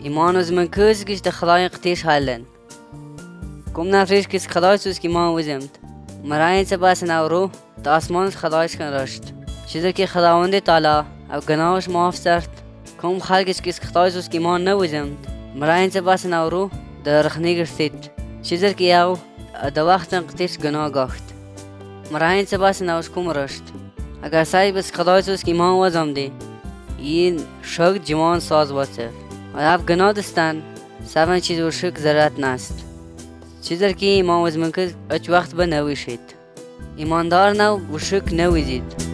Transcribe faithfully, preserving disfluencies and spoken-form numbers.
ایمان از من کس گیش ده خدای قتیش حالن کم نفریش کس خدای سوز که ایمان وزمد مراین سپاس نورو تا آسمان خدایش کن رشت چیزا که خداوند تعالی او گناهش معاف سرد کم خلقش کس خدای سوز که ایمان نوزمد مراین سپاس نورو ده رخنی گرسید چیزا که او ده وقت قتیش گناه گاخت مراین سپاس نوش کم رشت اگر سعی بس خدای سوز که ایمان وزمدی این شک جوان ساز واسه و اف گناه دستن سفن چیز و شک ضرورت نست چیزر که ایمان وز ممکن اچ وقت به نویشید ایماندار نو و شک نویزید